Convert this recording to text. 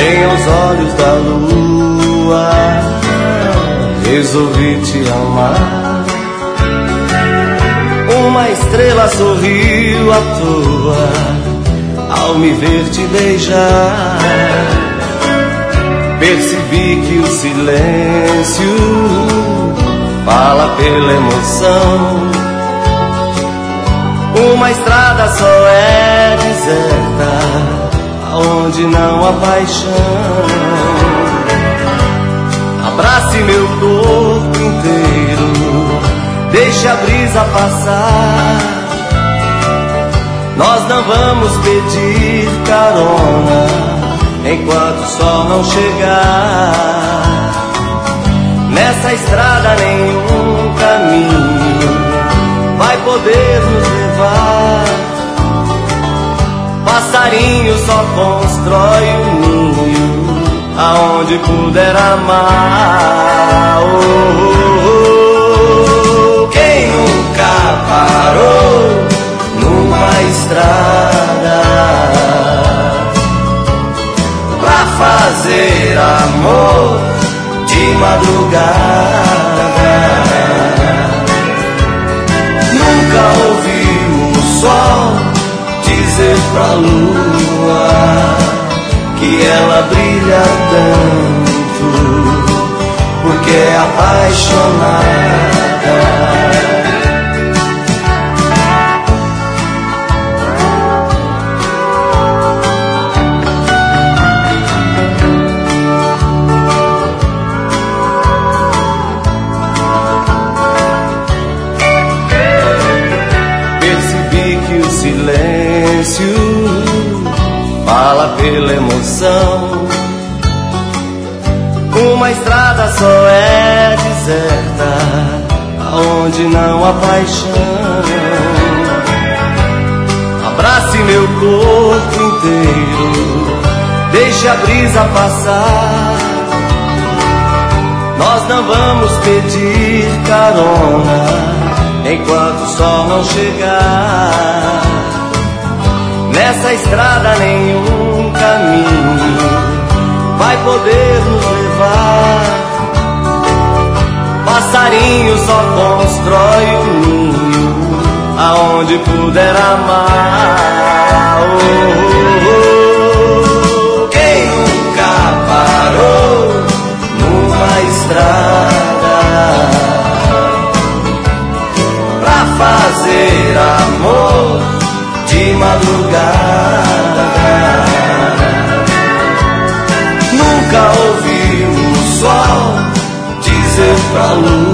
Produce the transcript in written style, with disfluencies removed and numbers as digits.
bem aos olhos da lua, resolvi te amar. Uma estrela sorriu à toa ao me ver te beijar. Percebi que o silêncio fala pela emoção. Uma estrada só é deserta aonde não há paixão. Abrace meu corpo inteiro, deixe a brisa passar. Nós não vamos pedir carona enquanto o sol não chegar. Nessa estrada nenhum caminho vai poder nos levar. Passarinho só constrói um ninho aonde puder amar. Quem nunca parou numa estrada pra fazer amor de madrugada? Nunca ouviu o sol dizer pra lua que ela brilha tanto porque é apaixonada. Silêncio fala pela emoção. Uma estrada só é deserta aonde não há paixão. Abrace meu corpo inteiro, deixe a brisa passar. Nós não vamos pedir carona enquanto o sol não chegar. Nessa estrada nenhum caminho vai poder nos levar. Passarinho só constrói um ninho aonde puder amar. Quem nunca parou numa estrada pra fazer amor de madrugada? Nunca ouviu o sol dizer pra lua